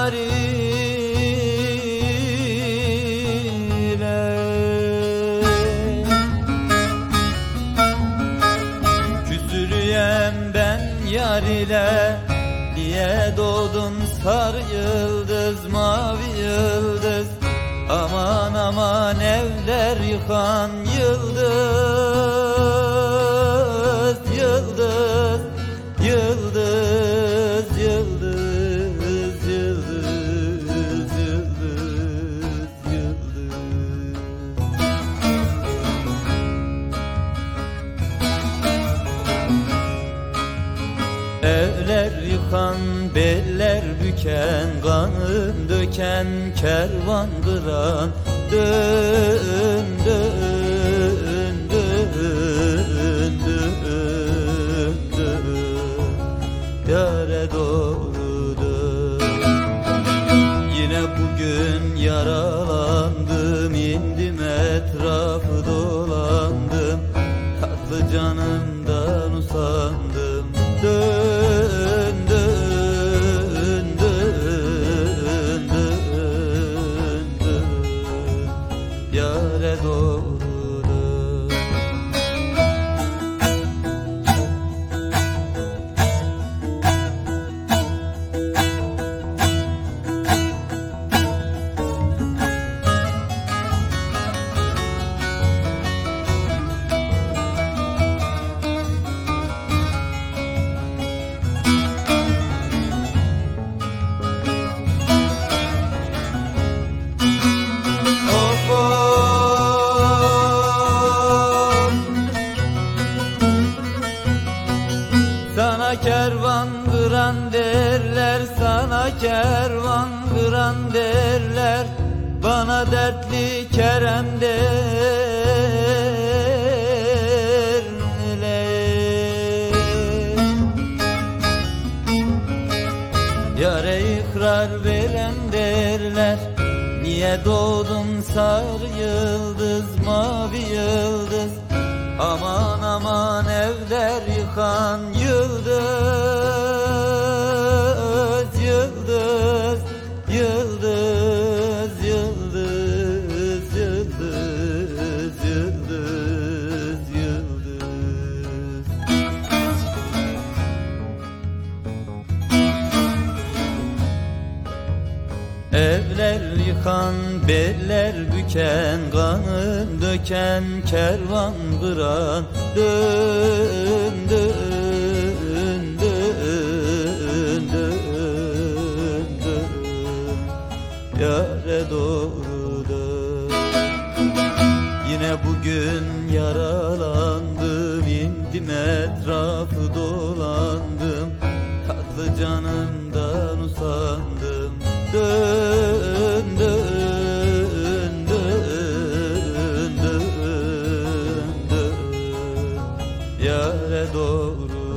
Küsürüyem ben yar ile, niye doğdun sarı yıldız, mavi yıldız? Aman aman evler yıkan yıldız, yıldız, yıldız, yıldız, yıldız, yıldız, yıldız. Evler yıkan, beller büken, kanın döken, kervan kıran, dön, dön, dön, dön, dön, yâre doğru dön. Yine bugün yaralandım, indim etrafı dolandım, tatlı canımdan usandım. Dön, dön, dön, dön, dön, yâre doğru dön. Sana kervan kıran derler, sana kervan kıran derler, bana dertli Kerem derler. Yâre ikrar veren derler, niye doğdun sarı yıldız, mavi yıldız? Aman aman evler yıkan yıldız, yıldız, yıldız, yıldız, yıldız, yıldız, yıldız. Evler yıkan, beller büken, kanın döken, kervan kıran, dön, dön, dön, dön, dön, yâre doğru dön. Yine bugün yaralandım, indim etrafı dolandım, tatlı canımdan usandım. Dön, dön, dön, dön, dön, yâre doğru